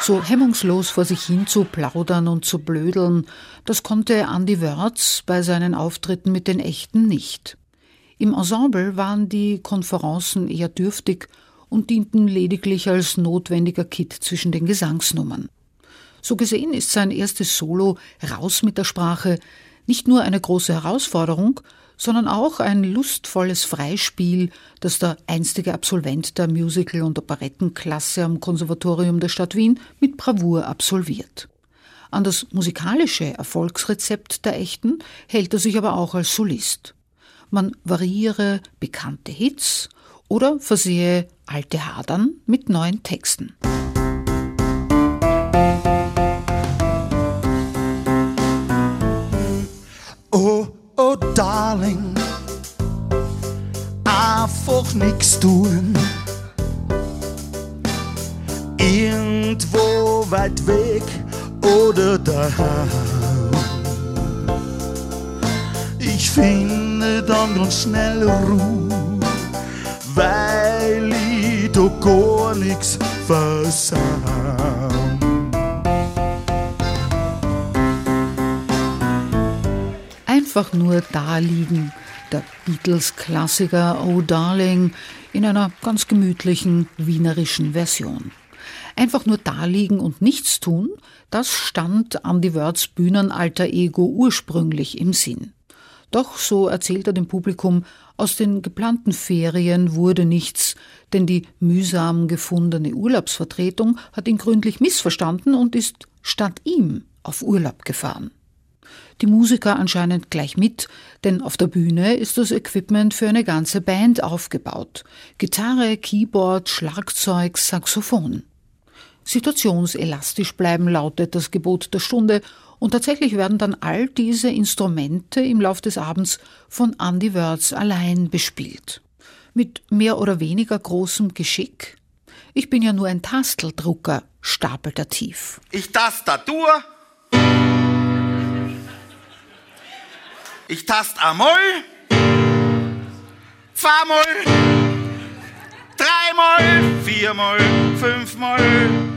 So hemmungslos vor sich hin zu plaudern und zu blödeln, das konnte Andy Wörz bei seinen Auftritten mit den Echten nicht. Im Ensemble waren die Konferenzen eher dürftig und dienten lediglich als notwendiger Kitt zwischen den Gesangsnummern. So gesehen ist sein erstes Solo »Raus mit der Sprache« nicht nur eine große Herausforderung, sondern auch ein lustvolles Freispiel, das der einstige Absolvent der Musical- und Operettenklasse am Konservatorium der Stadt Wien mit Bravour absolviert. An das musikalische Erfolgsrezept der Echten hält er sich aber auch als Solist. Man variiere bekannte Hits oder versehe alte Hadern mit neuen Texten. Oh Darling, einfach nix tun. Irgendwo weit weg oder daheim. Ich finde dann ganz schnell Ruhe, weil ich da gar nix versau. Einfach nur da liegen, der Beatles-Klassiker Oh Darling in einer ganz gemütlichen wienerischen Version. Einfach nur da liegen und nichts tun, das stand Andy Wörz Bühnenalter Ego ursprünglich im Sinn. Doch, so erzählt er dem Publikum, aus den geplanten Ferien wurde nichts, denn die mühsam gefundene Urlaubsvertretung hat ihn gründlich missverstanden und ist statt ihm auf Urlaub gefahren. Die Musiker anscheinend gleich mit, denn auf der Bühne ist das Equipment für eine ganze Band aufgebaut. Gitarre, Keyboard, Schlagzeug, Saxophon. Situationselastisch bleiben lautet das Gebot der Stunde und tatsächlich werden dann all diese Instrumente im Lauf des Abends von Andy Wörz allein bespielt. Mit mehr oder weniger großem Geschick. Ich bin ja nur ein Tasteldrucker, stapelt er tief. Ich Tastatur. Ich tast einmal, zweimal, dreimal, viermal, fünfmal.